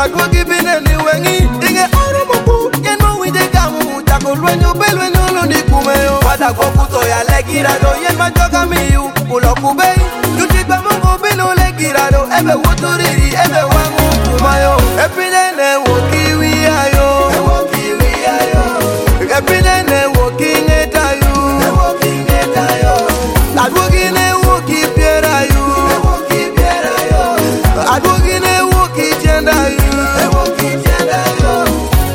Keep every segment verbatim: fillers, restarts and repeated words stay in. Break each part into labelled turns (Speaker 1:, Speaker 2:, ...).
Speaker 1: Adwogi bine ni wengi Inge oro moku Yeno wide kamu Tako lwenyo belwenyo lundi kumeyo Wada kwa kuto ya legirado Yen majoga miyu Ulo kubei Yutigba mungu binu legirado Ebe wuturiri Ebe wangu kumayo Epinene wokiwi ayo Wokiwi ayo Epinene woking etayu Woking etayo Adwogi ne woki piera yu Woki piera yo Adwogi ne woki jenda yu Woki jenda yo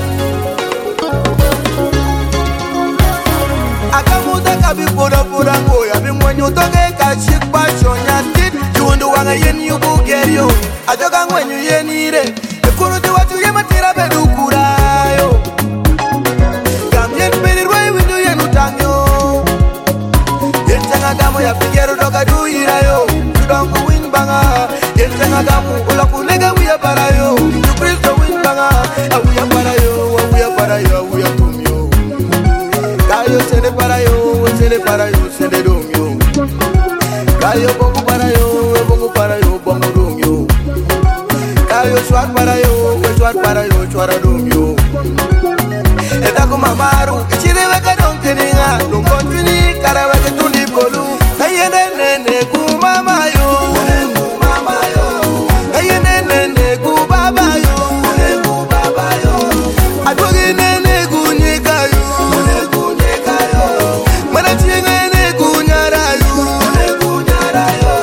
Speaker 1: Akamuta kabi poda poda ngoya Bimwenyo toge kachik pasho nyatit Yuundu wanga yen yubu gerio Ajoga ngwenyu yenire Ekuru di watu yematira bedu kurayo Gam yen pedi rwai windu yenu tangyo Yen tanga gamu ya pigeru doga du irayo Tudongu win banga Yen tanga gamu ula kunega wiya parayo Yu Kristo win banga Awuya parayo, awuya parayo, awuya tumyo Kayo sende parayo, sende parayo, sende domyo Kayo bongu parayo, bongu parayo, bongu domyo Kayo swat parayo, swat parayo, swara domyo Edako mamaru, ichire weka donkeninga Don't continue, kara weke tundi polu Ayene nene ku mama yo Mama yo Ayene nene ku baba yo Ku baba yo Adwogi nene ku nyika yo Ku nyika yo Mana chinge nene ku nyara yo Ku nyara yo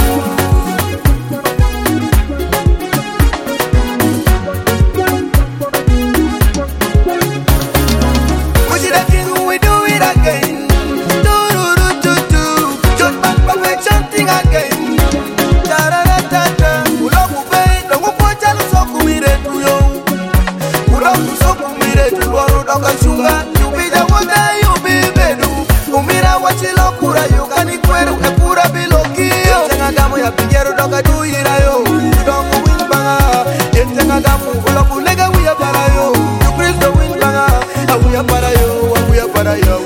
Speaker 1: Mushida king we do it again Do do do do do Just back back we chanting again Da da da da da Uloku bay Dongu pocha lusoku mire tu yo Uloku soku mire tu Waru doka shunga Yubija wota yubi bedu Umira wachilo kura Yugani kweru Ekura bilokio Yentenga gamu ya pigeru doka du irayo Dongu win banga Yentenga gamu Uloku lega uya parayo Yu Kristo win banga Awuya parayo Awuya parayo